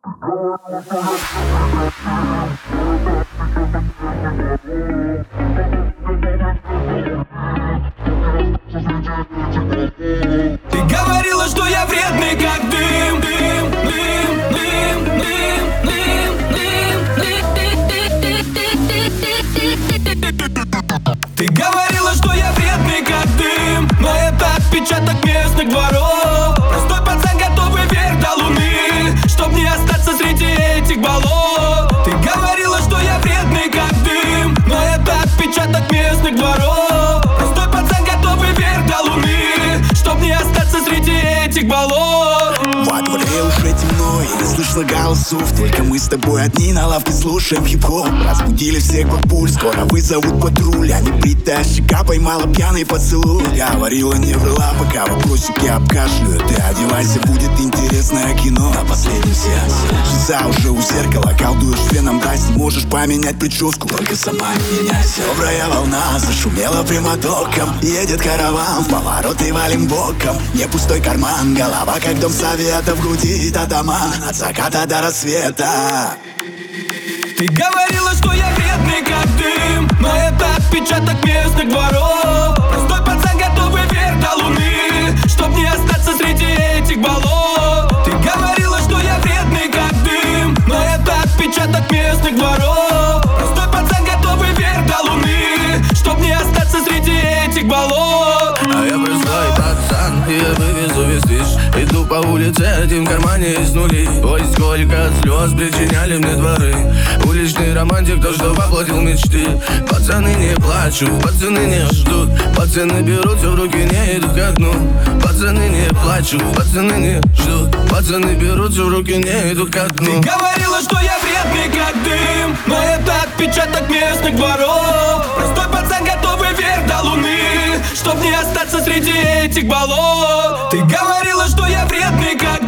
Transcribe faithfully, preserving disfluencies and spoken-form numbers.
Ты говорила, что я вредный, как дым, дым, дым, дым, дым, дым, дым. Ты говорила, что я вредный, как дым, но это отпечаток местных дворов. Простой пацан, готовый вверх до луны, чтоб не остаться среди этих болот. Ты говорила, что я вредный, как дым, но это отпечаток местных дворов. Простой пацан, готовый вверх до луны, чтоб не остаться среди этих болот. Во дворе уже темно, и не слышно голосов. Только мы с тобой одни на лавке слушаем хип-хоп. Разбудили всех бабуль, скоро вызовут патруль. А не бритая щека поймала пьяный поцелуй. Говорила, не врала, пока вопросики обкашляют. Ты одевайся, будет интересное кино. На последнем сеансе часа уже у зеркала. Колдуешь феном, дасть, можешь поменять прическу, только сама не меняйся. Добрая волна зашумела прямотоком. Едет караван, в повороты валим боком. Не пустой карман, голова как дом совета. В груди татаман, от заката до рассвета. Ты говорила, что я вредный, как дым, но это отпечаток местных дворов. Простой пацан, готовый вверх до луны, чтоб не остаться среди этих болот. Ты говорила, что я вредный, как дым, но это отпечаток местных дворов. Простой пацан, готовый вверх до луны, чтоб не остаться среди этих болот. А я простой пацан, и я вывезу весь движ. Иду по улице, один в кармане из нулей. Ой, сколько слез причиняли мне дворы. Уличный романтик, то, что воплотил мечты. Пацаны не плачут, пацаны не ждут. Пацаны берут все в руки, не идут ко дну. Пацаны не плачут, пацаны не ждут. Пацаны берут все в руки, не идут ко дну. Ты говорила, что я вредный, как дым, но это отпечаток местных дворов. Простой пацан, готовый вверх до луны, чтоб не остаться среди этих болот. Ты говорила, что я вредный, как